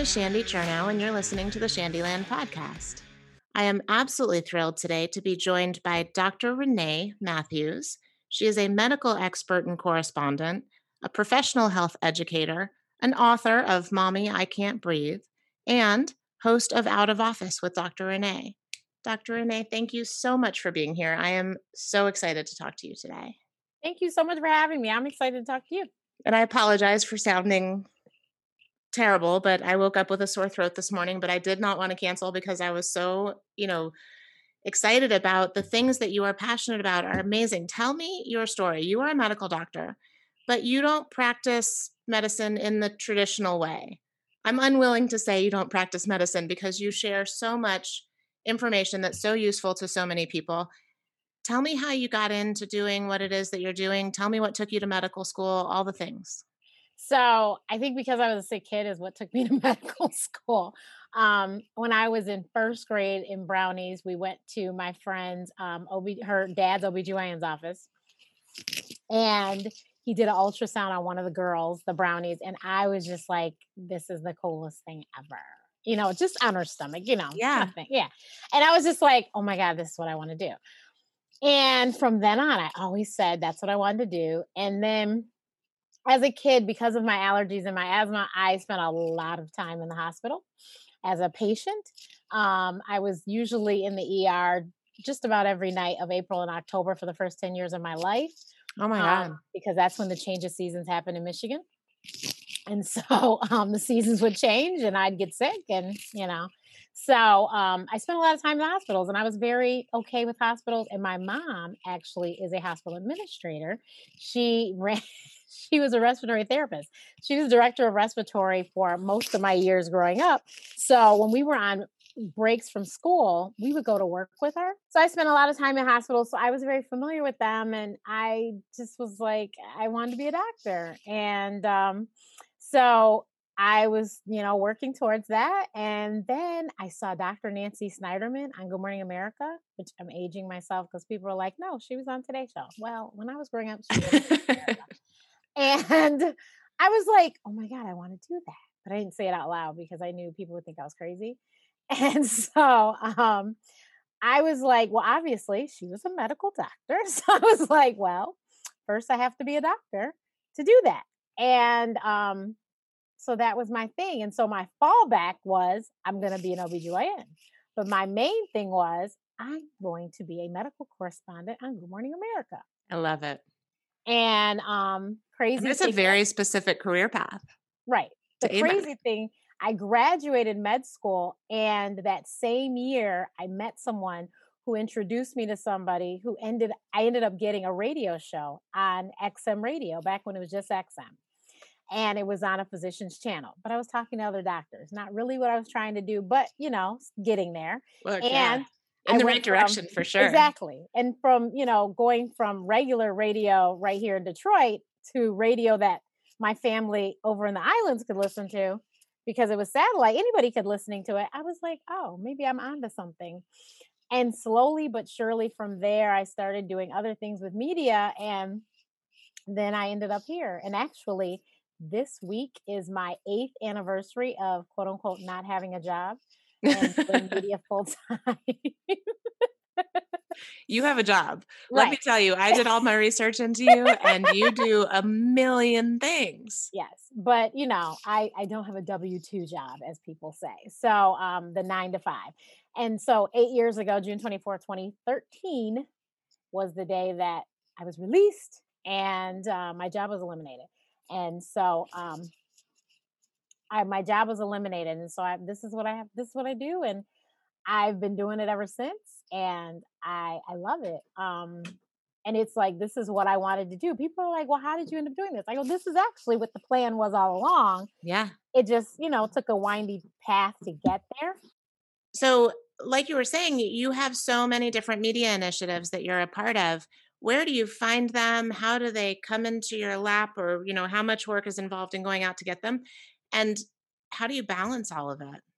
is Shandy Chernow, and you're listening to the Shandyland podcast. I am absolutely thrilled today to be joined by Dr. Renee Matthews. She is a medical expert and correspondent, a professional health educator, an author of Mommy, I Can't Breathe, and host of Out of Office with Dr. Renee. Dr. Renee, thank you so much for being here. I am so excited to talk to you today. Thank you so much for having me. I'm excited to talk to you. And I apologize for sounding terrible, but I woke up with a sore throat this morning, but I did not want to cancel because I was so, excited about the things that you are passionate about are amazing. Tell me your story. You are a medical doctor, but you don't practice medicine in the traditional way. I'm unwilling to say you don't practice medicine because you share so much information that's so useful to so many people. Tell me how you got into doing what it is that you're doing. Tell me what took you to medical school, all the things. So I think because I was a sick kid is what took me to medical school. When I was in first grade in Brownies, we went to my friend's, her dad's OBGYN's office, and he did an ultrasound on one of the girls, the Brownies, and I was just like, this is the coolest thing ever. Just on her stomach, Yeah. nothing. Yeah. And I was just like, oh my God, this is what I want to do. And from then on, I always said that's what I wanted to do. And then as a kid, because of my allergies and my asthma, I spent a lot of time in the hospital as a patient. I was usually in the ER just about every night of April and October for the first 10 years of my life. Oh my God. Because that's when the change of seasons happened in Michigan. And so the seasons would change and I'd get sick So I spent a lot of time in hospitals and I was very okay with hospitals. And my mom actually is a hospital administrator. She was a respiratory therapist. She was director of respiratory for most of my years growing up. So when we were on breaks from school, we would go to work with her. So I spent a lot of time in hospitals. So I was very familiar with them. And I just was like, I wanted to be a doctor. And so I was, working towards that. And then I saw Dr. Nancy Snyderman on Good Morning America, which I'm aging myself because people are like, no, she was on Today Show. Well, when I was growing up, she was on Good Morning America. And I was like, oh my God, I want to do that. But I didn't say it out loud because I knew people would think I was crazy. And so I was like, well, obviously she was a medical doctor. So I was like, well, first I have to be a doctor to do that. And so that was my thing. And so my fallback was I'm going to be an OBGYN. But my main thing was I'm going to be a medical correspondent on Good Morning America. I love it. And crazy. It's a very specific career path. Right. The crazy thing, I graduated med school, and that same year I met someone who introduced me to somebody who I ended up getting a radio show on XM radio back when it was just XM. And it was on a physician's channel, but I was talking to other doctors, not really what I was trying to do, but getting there. Look, and in the right direction for sure. Exactly. And from, going from regular radio right here in Detroit to radio that my family over in the islands could listen to because it was satellite, anybody could listening to it. I was like, oh, maybe I'm onto something. And slowly but surely from there, I started doing other things with media. And then I ended up here. And actually, this week is my 8th anniversary of quote unquote not having a job and doing media full time. You have a job. Right. Let me tell you, I did all my research into you and you do a million things. Yes. But, I don't have a W-2 job, as people say. So the 9 to 5. And so 8 years ago, June 24, 2013 was the day that I was released and my job was eliminated. And so my job was eliminated. And so this is what I do. And I've been doing it ever since. And I love it. And it's like, this is what I wanted to do. People are like, well, how did you end up doing this? I go, this is actually what the plan was all along. Yeah. It just, took a windy path to get there. So like you were saying, you have so many different media initiatives that you're a part of. Where do you find them? How do they come into your lap? Or, how much work is involved in going out to get them? And how do you balance all of it?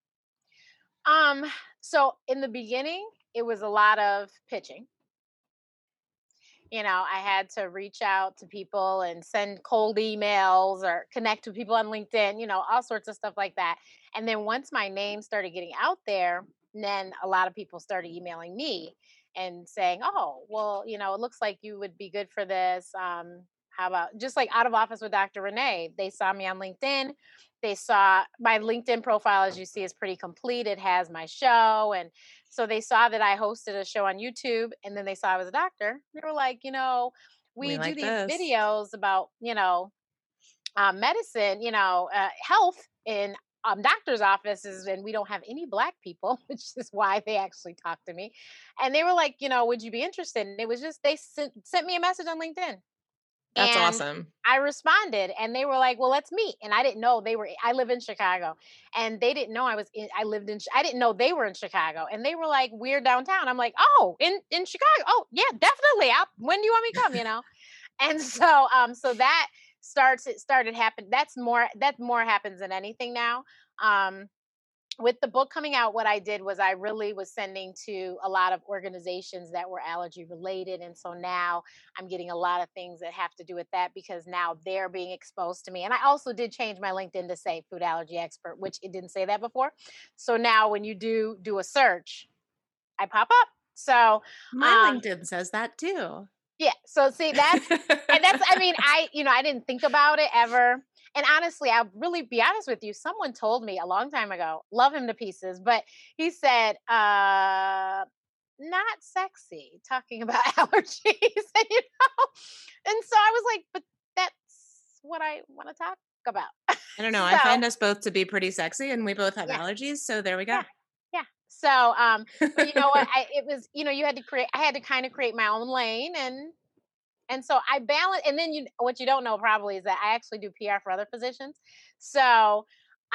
So in the beginning, it was a lot of pitching. I had to reach out to people and send cold emails or connect with people on LinkedIn, all sorts of stuff like that. And then once my name started getting out there, then a lot of people started emailing me and saying, "Oh, well, it looks like you would be good for this. How about just like Out of Office with Dr. Renee?" They saw me on LinkedIn. They saw my LinkedIn profile, as you see, is pretty complete. It has my show. And so they saw that I hosted a show on YouTube, and then they saw I was a doctor. They were like, We we do like these this. videos about, medicine, health in doctor's offices, and we don't have any Black people, which is why they actually talked to me. And they were like, would you be interested? And it was just, they sent me a message on LinkedIn. That's And awesome. I responded, and they were like, "Well, let's meet." And I didn't know I live in Chicago, and they didn't know I didn't know they were in Chicago. And they were like, "We're downtown." I'm like, "Oh, in Chicago. Oh, yeah, definitely. When do you want me to come?" And so that it started happening. That more happens than anything now. Um with the book coming out, what I did was I really was sending to a lot of organizations that were allergy related. And so now I'm getting a lot of things that have to do with that, because now they're being exposed to me. And I also did change my LinkedIn to say food allergy expert, which it didn't say that before. So now when you do a search, I pop up. So My um LinkedIn says that too. yeah. So see, I mean, I didn't think about it ever. And honestly, I'll really be honest with you. Someone told me a long time ago, love him to pieces, but he said, not sexy talking about allergies. And so I was like, but that's what I want to talk about. I don't know. I So find us both to be pretty sexy and we both have yeah, allergies. So there we yeah, go. yeah. So, but you know what? It was, I had to kind of create my own lane, and so I balance. And then what you don't know probably is that I actually do PR for other physicians. So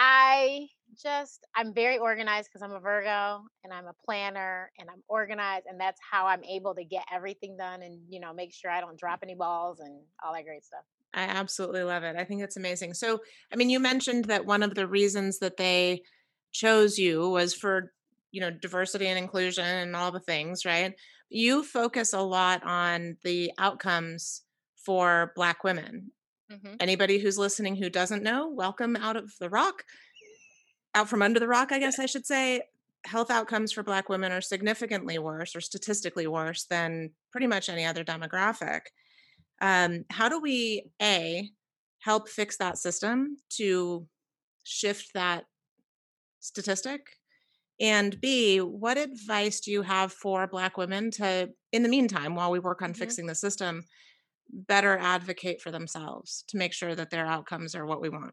I'm very organized because I'm a Virgo and I'm a planner and I'm organized. And that's how I'm able to get everything done and, make sure I don't drop any balls and all that great stuff. I absolutely love it. I think it's amazing. So, I mean, you mentioned that one of the reasons that they chose you was for, diversity and inclusion and all the things, right? You focus a lot on the outcomes for Black women. Hmm. Anybody who's listening who doesn't know, welcome out from under the rock, I guess I should say. Health outcomes for Black women are significantly worse or statistically worse than pretty much any other demographic. How do we help fix that system to shift that statistic, and B, what advice do you have for Black women to, in the meantime, while we work on Hmm. fixing the system, better advocate for themselves to make sure that their outcomes are what we want?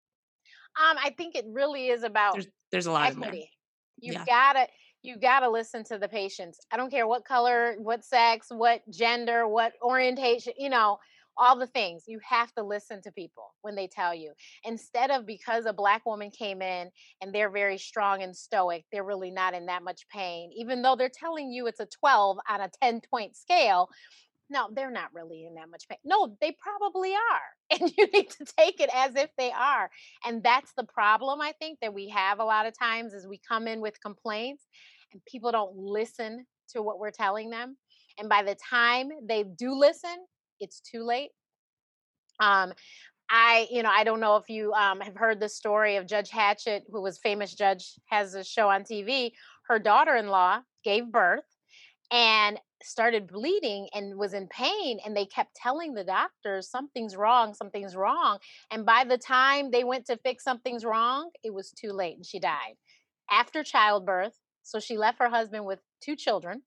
I think it really is about There's a lot in there. equity. You've Yeah. gotta you gotta listen to the patients. I don't care what color, what sex, what gender, what orientation, all the things. You have to listen to people when they tell you. Instead of, because a Black woman came in and they're very strong and stoic, they're really not in that much pain. Even though they're telling you it's a 12 on a 10-point scale, no, they're not really in that much pain. No, they probably are. And you need to take it as if they are. And that's the problem, I think, that we have a lot of times, is we come in with complaints and people don't listen to what we're telling them. And by the time they do listen, it's too late. Um, I don't know if you have heard the story of Judge Hatchett, who was famous judge, has a show on TV. Her daughter-in-law gave birth and started bleeding and was in pain, and they kept telling the doctors something's wrong, and by the time they went to fix something's wrong, it was too late and she died after childbirth. So she left her husband with two children.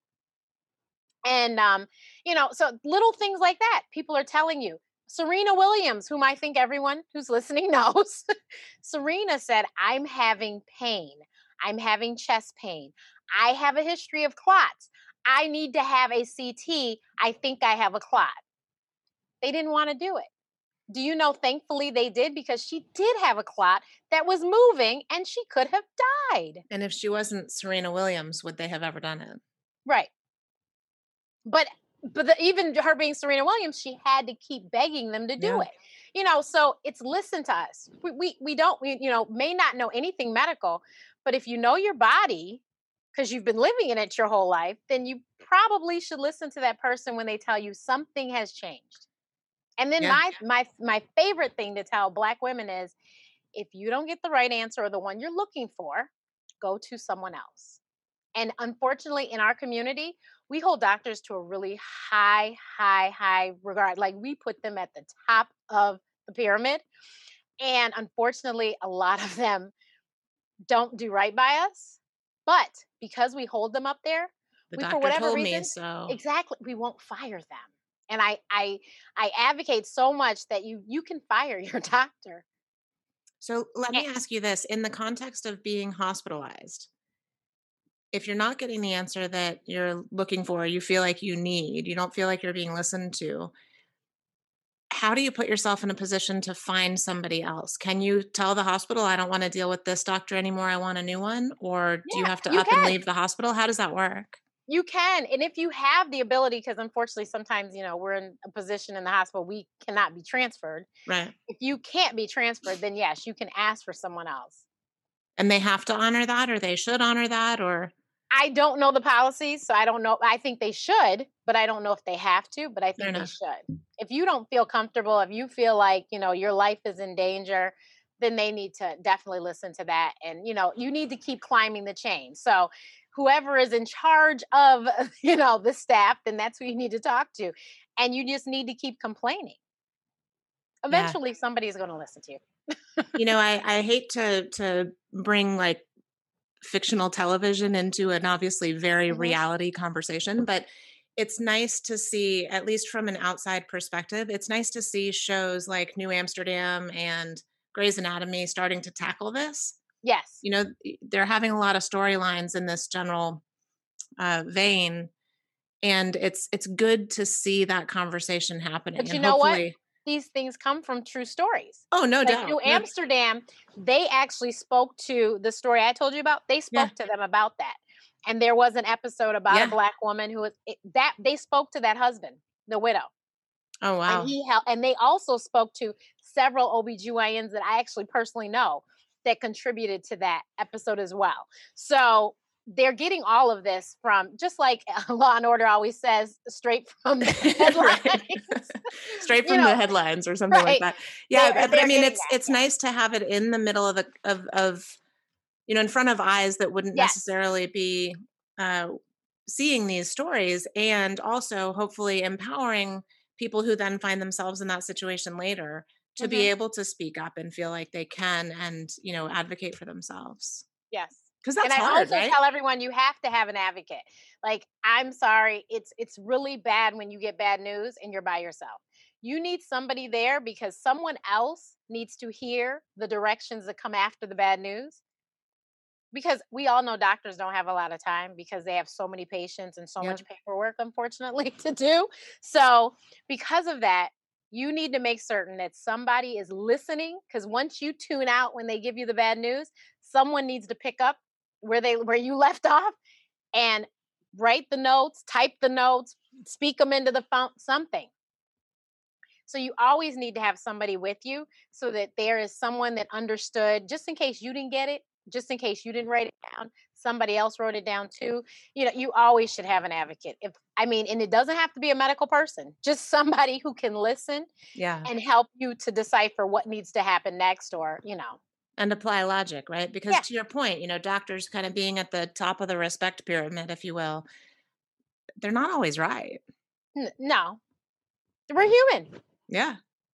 And so little things like that people are telling you. Serena Williams, whom I think everyone who's listening knows, Serena said, "I'm having pain. I'm having chest pain. I have a history of clots. I need to have a CT. I think I have a clot." They didn't want to do it. Do you know, thankfully they did, because she did have a clot that was moving and she could have died. And if she wasn't Serena Williams, would they have ever done it? Right. But even her being Serena Williams, she had to keep begging them to do Yeah. it. So it's, listen to us. We don't, may not know anything medical, but if you know your body, because you've been living in it your whole life, then you probably should listen to that person when they tell you something has changed. And then Yeah. my favorite thing to tell Black women is, if you don't get the right answer or the one you're looking for, go to someone else. And unfortunately, in our community, we hold doctors to a really high regard. Like, we put them at the top of the pyramid. And unfortunately, a lot of them don't do right by us. But because we hold them up there, The we, for doctor whatever told me reason, so. exactly, we won't fire them. And I advocate so much that you can fire your doctor. So let Eh, me ask you this, in the context of being hospitalized, if you're not getting the answer that you're looking for, you feel like you need, you don't feel like you're being listened to, how do you put yourself in a position to find somebody else? Can you tell the hospital, I don't want to deal with this doctor anymore, I want a new one? Or do you Yeah, have to you up and can. leave the hospital? How does that work? You can. And if you have the ability, because unfortunately sometimes, we're in a position in the hospital we cannot be transferred. Right. If you can't be transferred, then yes, you can ask for someone else. And they have to honor that, or they should honor that, or I don't know the policies, so I don't know. I think they should, but I don't know if they have to, but I fair think they enough. should. If you don't feel comfortable, if you feel like, your life is in danger, then they need to definitely listen to that. And, you need to keep climbing the chain. So whoever is in charge of, the staff, then that's who you need to talk to. And you just need to keep complaining. Yeah. Eventually somebody's going to listen to you. I hate to bring like fictional television into an obviously very Hmm. reality conversation, but it's nice to see, at least from an outside perspective, it's nice to see shows like New Amsterdam and Grey's Anatomy starting to tackle this. Yes. They're having a lot of storylines in this general vein, and it's good to see that conversation happening. But you And know what? hopefully, These things come from true stories. oh, no Like doubt, New no, Amsterdam, they actually spoke to the story I told you about. They yeah, spoke to them about that. And there was an episode about a yeah, Black woman who was that they spoke to that husband, the widow. oh And wow, he helped, and they also spoke to several OBGYNs that I actually personally know that contributed to that episode as well. So they're getting all of this from, just like Law and Order always says, straight from the right. headlines. Straight you from the know, headlines or something like right. that. Yeah, They're but I they're mean, getting it's that. it's nice to have it in the middle of in front of eyes that wouldn't Yes. necessarily be uh, seeing these stories, and also hopefully empowering people who then find themselves in that situation later to be Mhm. able to speak up and feel like they can, and advocate for themselves, Yes. because And that's I hard, also right? tell everyone you have to have an advocate. Like, I'm sorry, it's really bad when you get bad news and you're by yourself. You need somebody there because someone else needs to hear the directions that come after the bad news. Because we all know doctors don't have a lot of time because they have so many patients and so much Yep. paperwork, unfortunately, to do. So, because of that, you need to make certain that somebody is listening, because once you tune out when they give you the bad news, someone needs to pick up where you left off and write the notes, type the notes, speak them into the phone, something. So you always need to have somebody with you so that there is someone that understood, just in case you didn't get it, just in case you didn't write it down, somebody else wrote it down too. You always should have an advocate. And it doesn't have to be a medical person, just somebody who can listen Yeah. and help you to decipher what needs to happen next, And apply logic, right? Because yeah. to your point, doctors kind of being at the top of the respect pyramid, if you will, they're not always right. No, we're human. Yeah.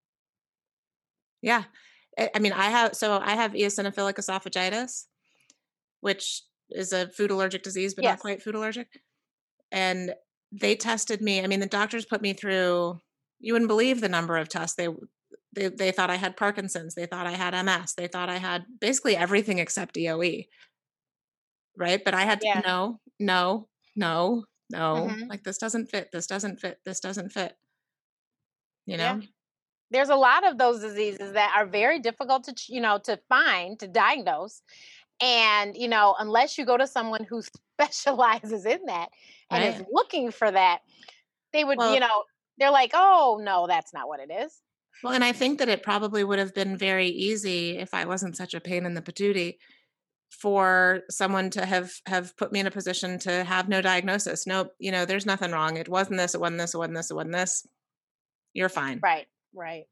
Yeah. I mean, I have eosinophilic esophagitis, which is a food allergic disease, but not Yes. quite food allergic. And they tested me. I mean, the doctors put me through, you wouldn't believe the number of tests. They thought I had Parkinson's. They thought I had MS. They thought I had basically everything except EOE. Right. But I had Yeah. no, no, no, no. Hmm. Like, this doesn't fit. This doesn't fit. This doesn't fit. You Yeah. know? There's a lot of those diseases that are very difficult to find, to diagnose. And, unless you go to someone who specializes in that and is Right. looking for that, they would, Well, they're like, oh, no, that's not what it is. and I think that it probably would have been very easy if I wasn't such a pain in the patootie for someone to have put me in a position to have no diagnosis. Nope, there's nothing wrong. It wasn't this, it wasn't this, it wasn't this, it wasn't this. You're fine. Right. Right.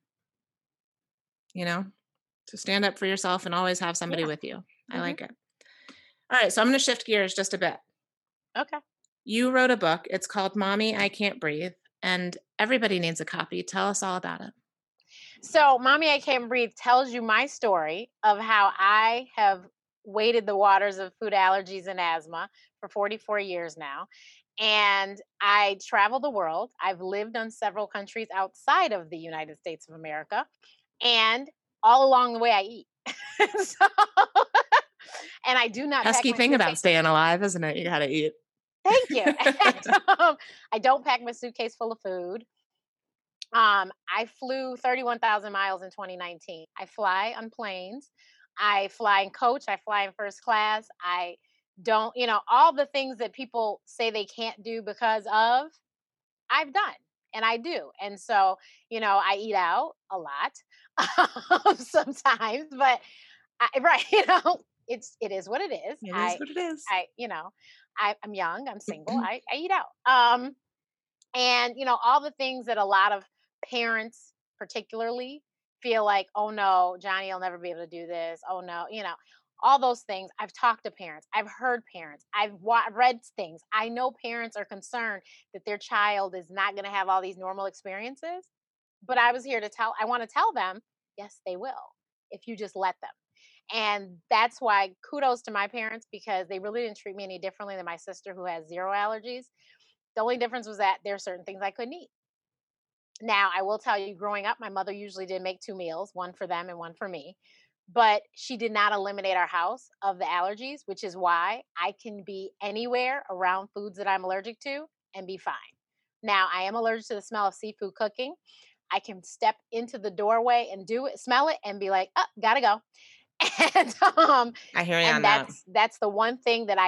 To stand up for yourself and always have somebody Yeah. with you. I Mhm. like it. All right, so I'm going to shift gears just a bit. Okay. You wrote a book. It's called Mommy, I Can't Breathe, and everybody needs a copy. Tell us all about it. So, Mommy, I Can't Breathe tells you my story of how I have waded the waters of food allergies and asthma for 44 years now. And I travel the world. I've lived on several countries outside of the United States of America. And all along the way, I eat. So, and I do not pack Pesky my thing about suitcase. staying alive, isn't it? You got to eat. Thank you. I don't pack my suitcase full of food. I flew 31,000 miles in 2019. I fly on planes. I fly in coach. I fly in first class. I don't, all the things that people say they can't do because of, I've done and I do. And so, I eat out a lot sometimes, but right, it is what it is. It is what it is. I'm young, I'm single, I eat out. And all the things that a lot of parents particularly feel like, oh no, Johnny will never be able to do this. Oh no, all those things. I've talked to parents, I've heard parents, I've read things. I know parents are concerned that their child is not going to have all these normal experiences, but I want to tell them, yes, they will, if you just let them. And that's why kudos to my parents, because they really didn't treat me any differently than my sister who has zero allergies. The only difference was that there are certain things I couldn't eat. Now, I will tell you, growing up, my mother usually did make 2 meals, one for them and one for me. But she did not eliminate our house of the allergies, which is why I can be anywhere around foods that I'm allergic to and be fine. Now, I am allergic to the smell of seafood cooking. I can step into the doorway and do it, smell it, and be like, "Oh, gotta go." And I hear you on and that. that's the one thing that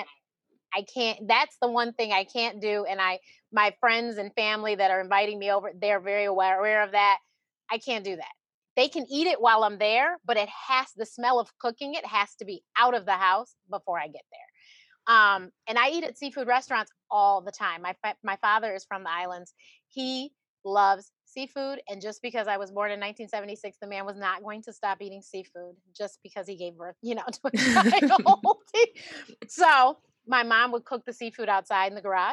that's the one thing I can't do. And my friends and family that are inviting me over, they're very aware of that. I can't do that. They can eat it while I'm there, but the smell of cooking it has to be out of the house before I get there. And I eat at seafood restaurants all the time. My father is from the islands. He loves seafood. And just because I was born in 1976, the man was not going to stop eating seafood just because he gave birth, to a child. So my mom would cook the seafood outside in the garage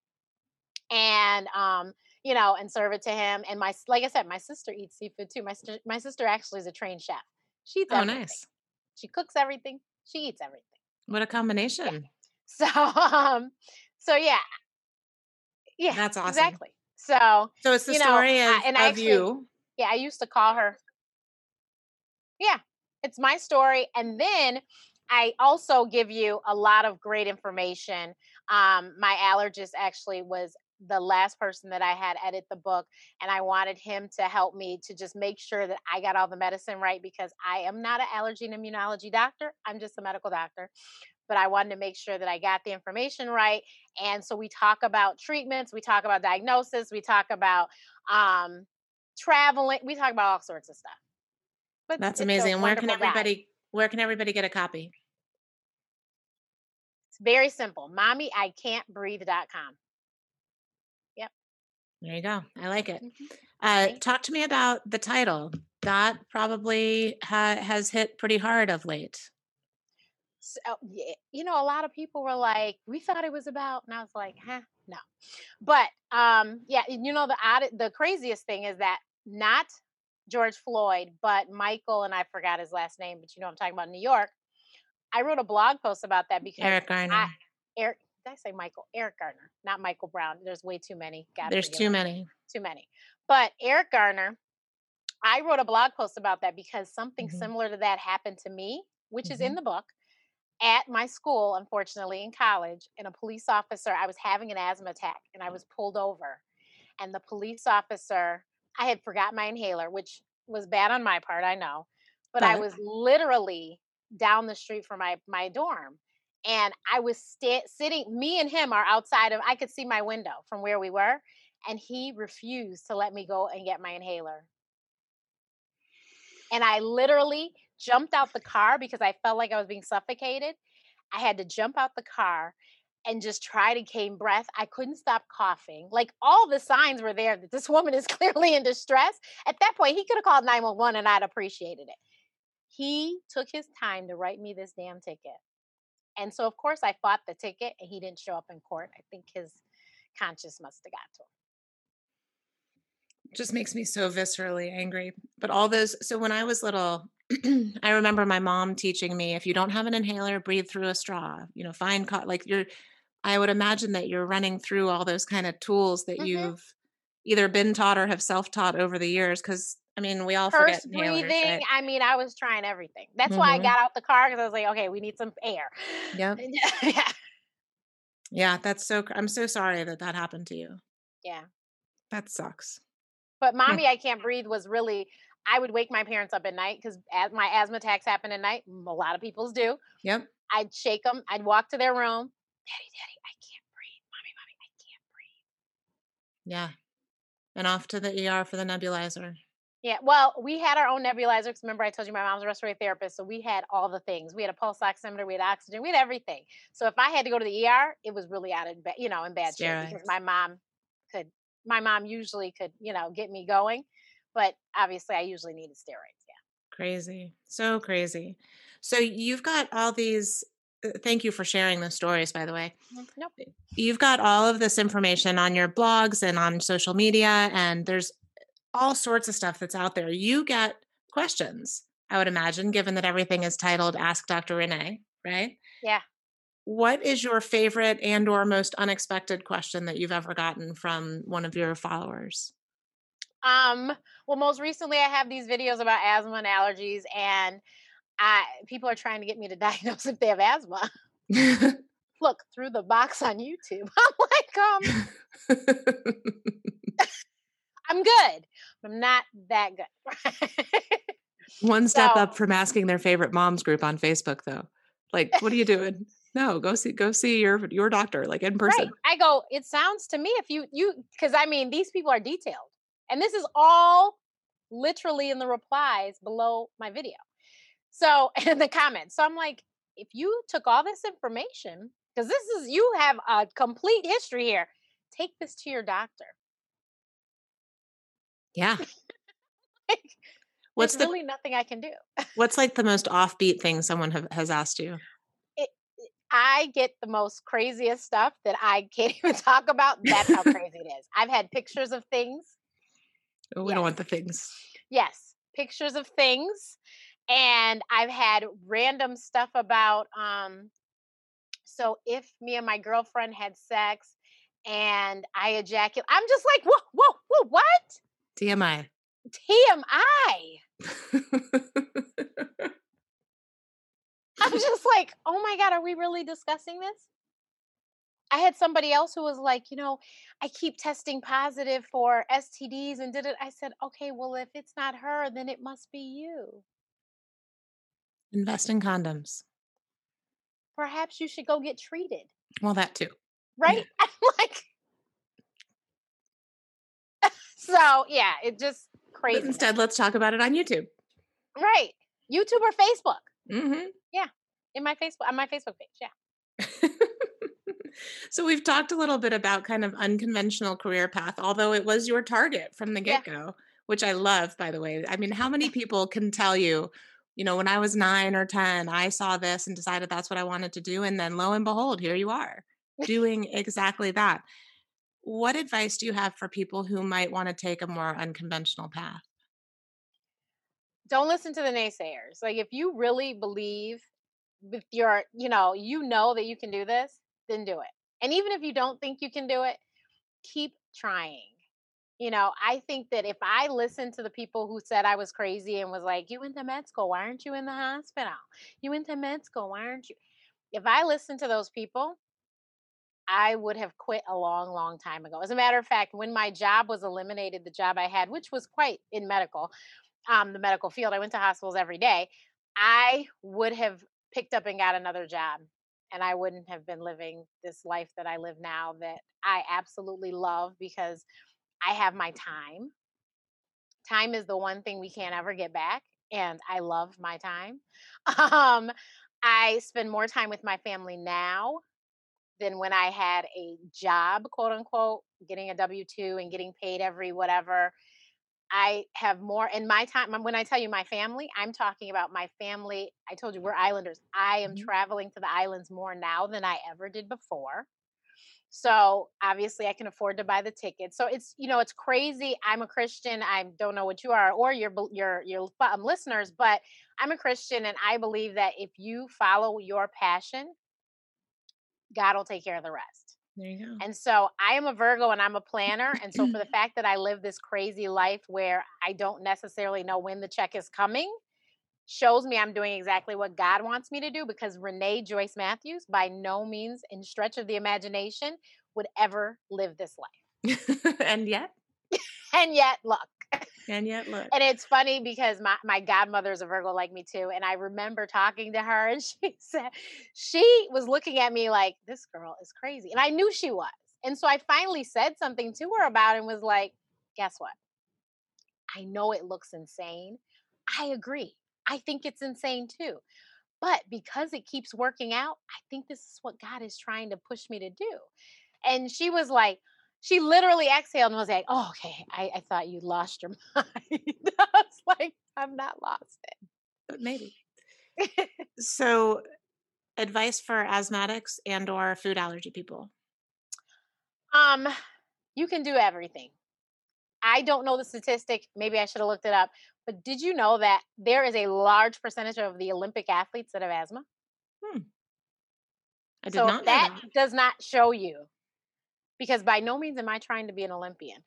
and and serve it to him. And like I said, my sister eats seafood too. My sister actually is a trained chef. She eats everything. Nice. She cooks everything. She eats everything. What a combination. Yeah. So yeah. Yeah. That's awesome. Exactly. So it's the story of you. Yeah, I used to call her. Yeah, it's my story. And then I also give you a lot of great information. My allergist actually was the last person that I had edit the book, and I wanted him to help me to just make sure that I got all the medicine right, because I am not an allergy and immunology doctor. I'm just a medical doctor. But I wanted to make sure that I got the information right. And so we talk about treatments, we talk about diagnosis, we talk about traveling, we talk about all sorts of stuff. But that's it's amazing. And where can everybody get a copy? It's very simple. MommyICan'tBreathe.com. Yep. There you go. I like it. Talk to me about the title. That probably has hit pretty hard of late. So, a lot of people were like, we thought it was about, and I was like, no. But the craziest thing is that not George Floyd, but Michael, and I forgot his last name, but I'm talking about New York. I wrote a blog post about that because Eric Garner. Did I say Michael? Eric Garner, not Michael Brown. There's way too many. There's too many. Too many. But Eric Garner, I wrote a blog post about that because something similar to that happened to me, which is in the book, at my school, unfortunately, in college. And a police officer, I was having an asthma attack and I was pulled over. And the police officer, I had forgotten my inhaler, which was bad on my part, I know. But I was literally down the street from my dorm. And I was sitting, me and him are outside of, I could see my window from where we were. And he refused to let me go and get my inhaler. And I literally jumped out the car because I felt like I was being suffocated. I had to jump out the car and just try to gain breath. I couldn't stop coughing. Like all the signs were there that this woman is clearly in distress. At that point, he could have called 911 and I'd appreciated it. He took his time to write me this damn ticket. And so, of course, I fought the ticket and he didn't show up in court. I think his conscience must have got to him. Just makes me so viscerally angry. But all those, so when I was little, I remember my mom teaching me, if you don't have an inhaler, breathe through a straw, find, like I would imagine that you're running through all those kind of tools that Hmm. you've either been taught or have self-taught over the years. Cause I mean, we all forget Purse inhalers, breathing. right? I mean, I was trying everything. That's why I Mm-hmm. got out the car because I was like, okay, we need some air. Yep. Yeah. Yeah. I'm so sorry that that happened to you. Yeah. That sucks. But Huh. mommy, I can't breathe was really, I would wake my parents up at night because as my asthma attacks happen at night, a lot of people's do. Yep. I'd shake them. I'd walk to their room. Daddy, daddy, I can't breathe. Mommy, mommy, I can't breathe. Yeah. And off to the ER for the nebulizer. Yeah, well, we had our own nebulizer because remember I told you my mom's a respiratory therapist, so we had all the things. We had a pulse oximeter, we had oxygen, we had everything. So if I had to go to the ER, it was really out in in bad shape because Steroids. could, my mom usually could, get me going, but obviously I usually needed steroids. Crazy. So crazy. So you've got all these thank you for sharing the stories, by the way. Yeah. Nope. You've got all of this information on your blogs and on social media, and there's all sorts of stuff that's out there. You get questions, I would imagine, given that everything is titled Ask Dr. Renee, right? Yeah. What is your favorite and or most unexpected question that you've ever gotten from one of your followers? Um, well, most recently I have these videos about asthma and allergies, and I people are trying to get me to diagnose if they have asthma. Look through the box on YouTube. I'm like, I'm good, but I'm not that good. One step So, up from asking their favorite moms group on Facebook, though. Like, what are you doing? No, go see your doctor, like, in right. person. I go, it sounds to me if because I mean, these people are detailed. And this is all literally in the replies below my video. So, in the comments. So I'm like, if you took all this information, because you have a complete history here, take this to your doctor. Yeah. There's What's the really nothing I can do. what's, like, the most offbeat thing someone has asked you? I get the most craziest stuff that I can't even talk about. That's how crazy it is. I've had pictures of things. Oh, we don't Yes. want the things. Yes. Pictures of things. And I've had random stuff about so if me and my girlfriend had sex and I ejaculate, I'm just like, whoa, whoa, whoa, what? TMI. TMI. I'm just like, oh my God, are we really discussing this? I had somebody else who was like, I keep testing positive for STDs and did it. I said, okay, well, if it's not her, then it must be you. Invest in condoms. Perhaps you should go get treated, Well, that too. right? Yeah. I'm like, so yeah, it just But craziness, instead, let's talk about it on YouTube. right? YouTube or Facebook? Mhm. Yeah, on my Facebook page. Yeah, So we've talked a little bit about kind of unconventional career path, although it was your target from the yeah. get-go, which I love, by the way. I mean, how many people can tell you, when I was 9 or 10, I saw this and decided that's what I wanted to do, and then lo and behold, here you are doing exactly that. What advice do you have for people who might want to take a more unconventional path? Don't listen to the naysayers. Like if you really believe with your, you know that you can do this, then do it. And even if you don't think you can do it, keep trying. I think that if I listened to the people who said I was crazy and was like, you went to med school, why aren't you in the hospital? You went to med school, why aren't you? If I listened to those people, I would have quit a long, long time ago. As a matter of fact, when my job was eliminated, the job I had, which was quite in the medical field, I went to hospitals every day. I would have picked up and got another job, and I wouldn't have been living this life that I live now that I absolutely love because I have my time. Time is the one thing we can't ever get back. and I love my time. Um, I spend more time with my family now than when I had a job, quote unquote, getting a W-2 and getting paid every whatever. I have more in my time. When I tell you my family, I'm talking about my family. I told you we're islanders. I am Mhm. traveling to the islands more now than I ever did before. So obviously I can afford to buy the ticket. So it's, it's crazy. I'm a Christian. I don't know what you are or your listeners, but I'm a Christian and I believe that if you follow your passion, God will take care of the rest. There you And so I am a Virgo and I'm a planner. And so go. for the fact that I live this crazy life where I don't necessarily know when the check is coming shows me I'm doing exactly what God wants me to do, because Renee Joyce Matthews, by no means in stretch of the imagination, would ever live this life. And yet, And yet, look. look. And it's funny because my godmother is a Virgo like me too. And I remember talking to her and she was looking at me like, this girl is crazy. And I knew she was. And so I finally said something to her about it and was like, guess what? I know it looks insane. I agree. I think it's insane too. But because it keeps working out, I think this is what God is trying to push me to do. And she was like, she literally exhaled and was like, oh, okay. I thought you lost your mind. I was like, I'm not lost But maybe. it. So, advice for asthmatics and or food allergy people. um, you can do everything. I don't know the statistic. Maybe I should have looked it up. But did you know that there is a large percentage of the Olympic athletes that have asthma? Hmm, I did So if not know that that. does not show you, because by no means am I trying to be an Olympian,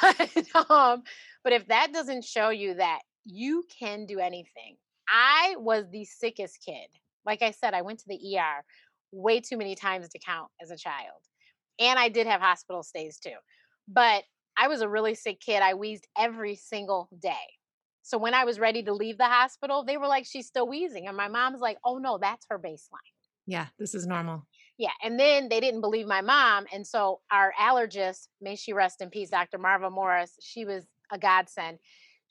but if that doesn't show you that you can do anything. I was the sickest kid. Like I said, I went to the ER way too many times to count as a child. And I did have hospital stays too. But I was a really sick kid. I wheezed every single day. So when I was ready to leave the hospital, they were like, she's still wheezing. And my mom's like, oh no, that's her baseline. Yeah, this is normal. Yeah, and then they didn't believe my mom, and so our allergist, may she rest in peace, Dr. Marva Morris, she was a godsend.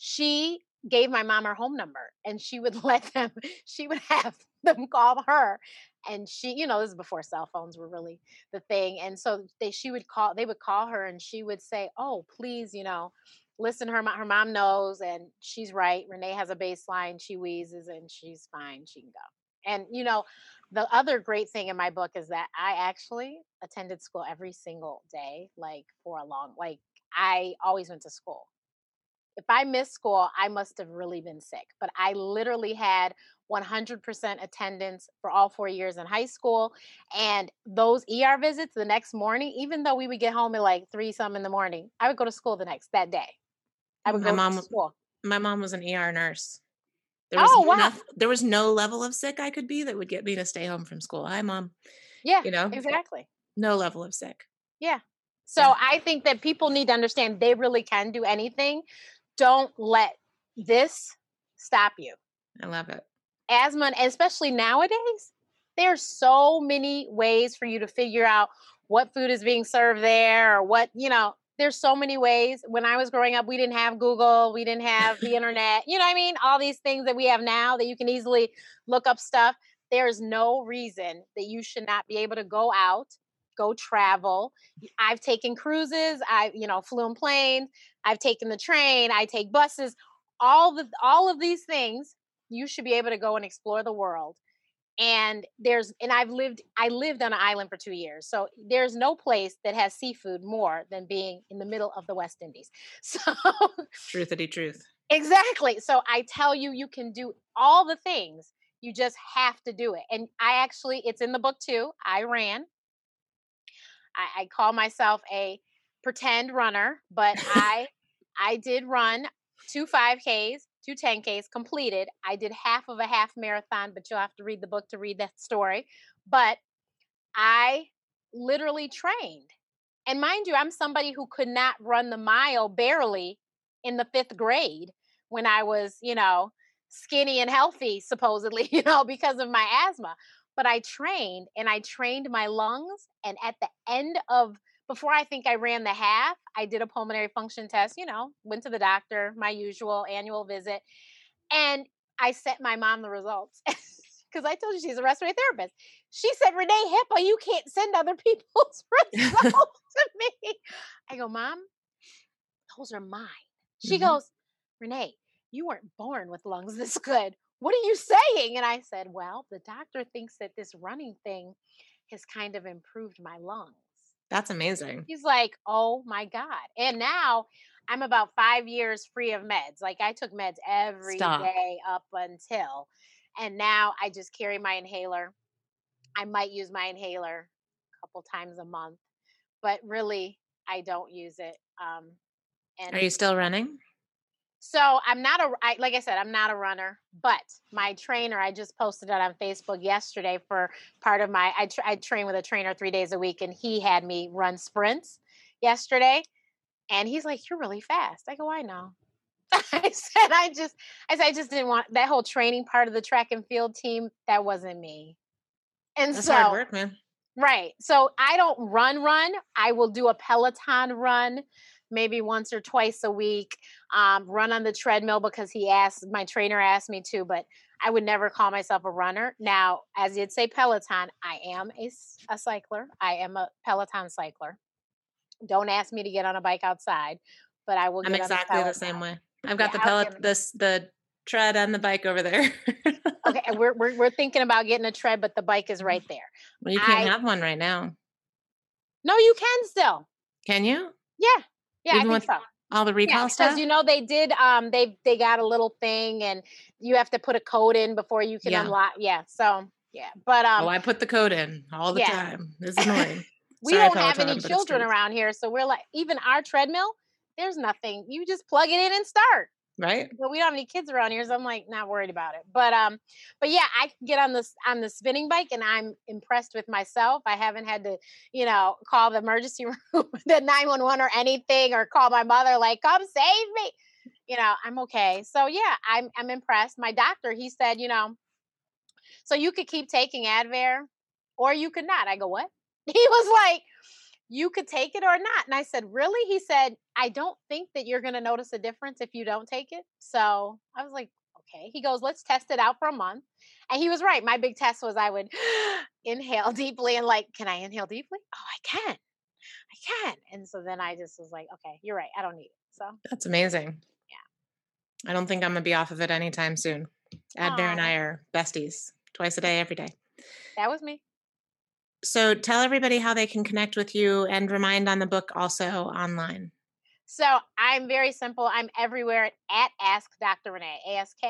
She gave my mom her home number, and she would let them, she would have them call her, and she, this is before cell phones were really the thing, and so they would call her, and she would say, "Oh, please, listen, her mom knows, and she's right. Renee has a baseline. She wheezes, and she's fine. She can go." And the other great thing in my book is that I actually attended school every single day, like for a long, like I always went to school. If I missed school, I must have really been sick. But I literally had 100% attendance for all 4 years in high school. And those ER visits the next morning, even though we would get home at like three some in the morning, I would go to school that day. I would My go to mom school. my mom was an ER nurse. Oh, wow. There was no level of sick I could be that would get me to stay home from school. Hi, mom. Yeah, You know, exactly. no level of sick. Yeah. Yeah, So I think that people need to understand they really can do anything. Don't let this stop you. I love it. Asthma, and especially nowadays, there's so many ways for you to figure out what food is being served there or there's so many ways. When I was growing up, we didn't have Google, we didn't have the internet. You know what I mean? All these things that we have now that you can easily look up stuff. There's no reason that you should not be able to go out, go travel. I've taken cruises, flew in planes, I've taken the train, I take buses, all of these things. You should be able to go and explore the world. And I lived on an island for 2 years. So there's no place that has seafood more than being in the middle of the West Indies. So Truthity truth. exactly. So I tell you, you can do all the things. You just have to do it. And it's in the book too. I ran. I call myself a pretend runner, but I did run 2 5Ks, 2 10Ks completed. I did half of a half marathon, but you'll have to read the book to read that story. But I literally trained. And mind you, I'm somebody who could not run the mile barely in the fifth grade when I was, skinny and healthy, supposedly, because of my asthma. But I trained and I trained my lungs. And at the end of, before I think I ran the half, I did a pulmonary function test, went to the doctor, my usual annual visit. And I sent my mom the results because I told you she's a respiratory therapist. She said, Renee, HIPAA, you can't send other people's results to me. I go, Mom, those are mine. She goes, Renee, you weren't born with lungs this good. What are you saying? And I said, well, the doctor thinks that this running thing has kind of improved my lungs. That's amazing. He's like, oh my God. And now I'm about 5 years free of meds. Like I took meds every day up until, and now I just carry my inhaler. I might use my inhaler a couple times a month, but really I don't use it. And are you still running? So I'm not like I said, I'm not a runner, but my trainer, I just posted it on Facebook yesterday for part of my, I train with a trainer 3 days a week, and he had me run sprints yesterday. And he's like, you're really fast. I go, I know. I said, I just didn't want that whole training part of the track and field team. That wasn't me. And that's hard work, man. Right. So I don't run. I will do a Peloton run maybe once or twice a week, run on the treadmill because my trainer asked me to, but I would never call myself a runner. Now, as you'd say Peloton, I am a cycler. I am a Peloton cycler. Don't ask me to get on a bike outside, but I will get on exactly the same way. I've got the tread and the bike over there. Okay. And we're thinking about getting a tread, but the bike is right there. Well, you can't have one right now. No, you can still. Can you? Yeah. Yeah, even I think so. All the recall stuff? Because, they did, they got a little thing and you have to put a code in before you can unlock. Yeah. So, yeah. But, I put the code in all the time. It's annoying. We don't have any children around here. So we're like, even our treadmill, there's nothing. You just plug it in and start. Right. But we don't have any kids around here. So I'm like, not worried about it. But yeah, I can get on the spinning bike and I'm impressed with myself. I haven't had to, call the emergency room, the 911 or anything, or call my mother, like, come save me. I'm okay. So yeah, I'm impressed. My doctor, he said, so you could keep taking Advair or you could not. I go, what? He was like, you could take it or not. And I said, really? He said, I don't think that you're going to notice a difference if you don't take it. So I was like, okay. He goes, let's test it out for a month. And he was right. My big test was I would inhale deeply and like, can I inhale deeply? Oh, I can. And so then I just was like, okay, you're right. I don't need it. So that's amazing. Yeah. I don't think I'm going to be off of it anytime soon. Advair and I are besties twice a day, every day. That was me. So tell everybody how they can connect with you and remind on the book also online. So I'm very simple. I'm everywhere at Ask Dr. Renee,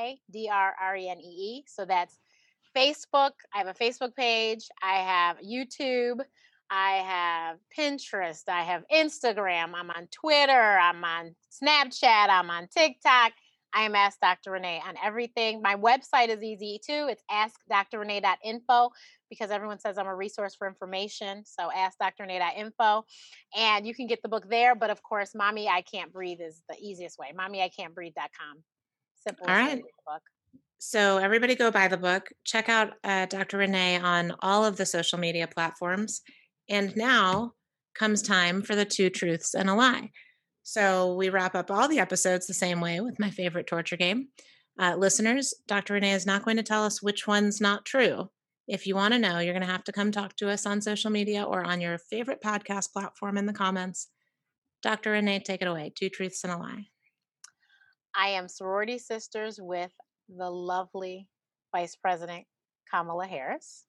AskDrRenee. So that's Facebook. I have a Facebook page. I have YouTube. I have Pinterest. I have Instagram. I'm on Twitter. I'm on Snapchat. I'm on TikTok. I am Ask Dr. Renee on everything. My website is easy too. It's askdrrenee.info because everyone says I'm a resource for information. So askdrrenee.info. And you can get the book there. But of course, Mommy I Can't Breathe is the easiest way. MommyICan'tBreathe.com. Simple. All right. Book. So everybody go buy the book. Check out Dr. Renee on all of the social media platforms. And now comes time for the 2 truths and a lie. So we wrap up all the episodes the same way with my favorite torture game. Listeners, Dr. Renee is not going to tell us which one's not true. If you want to know, you're going to have to come talk to us on social media or on your favorite podcast platform in the comments. Dr. Renee, take it away. 2 truths and a lie. I am sorority sisters with the lovely Vice President Kamala Harris.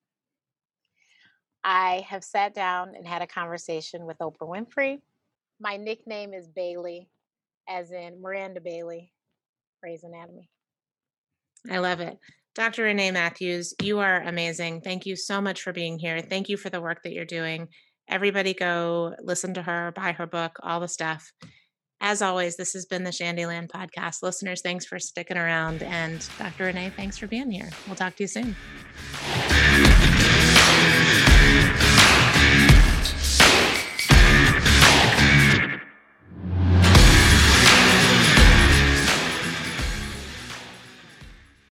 I have sat down and had a conversation with Oprah Winfrey. My nickname is Bailey, as in Miranda Bailey, Grey's Anatomy. I love it. Dr. Renee Matthews, you are amazing. Thank you so much for being here. Thank you for the work that you're doing. Everybody go listen to her, buy her book, all the stuff. As always, this has been the Shandyland Podcast. Listeners, thanks for sticking around. And Dr. Renee, thanks for being here. We'll talk to you soon.